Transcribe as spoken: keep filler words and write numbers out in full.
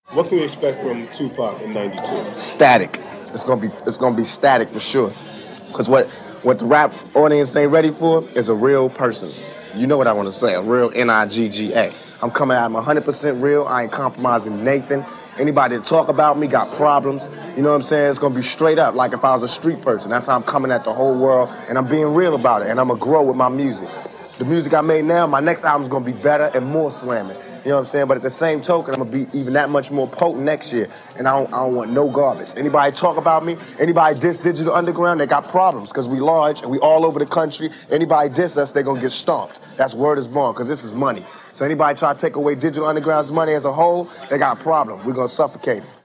What can we expect from Tupac in ninety-two? Static. It's gonna be it's gonna be static for sure. Cause what what the rap audience ain't ready for is a real person. You know what I want to say, a real N I G G A. I'm coming out, I'm one hundred percent real. I ain't compromising Nathan. Anybody that talk about me got problems. You know what I'm saying? It's gonna be straight up, like if I was a street person. That's how I'm coming at the whole world, and I'm being real about it, and I'm gonna grow with my music. The music I made now, my next album's gonna be better and more slamming. You know what I'm saying? But at the same token, I'm gonna be even that much more potent next year. And I don't, I don't want no garbage. Anybody talk about me, anybody diss Digital Underground, they got problems because we large and we all over the country. Anybody diss us, they gonna get stomped. That's word is born, because this is money. So anybody try to take away Digital Underground's money as a whole, they got a problem. We're gonna suffocate them.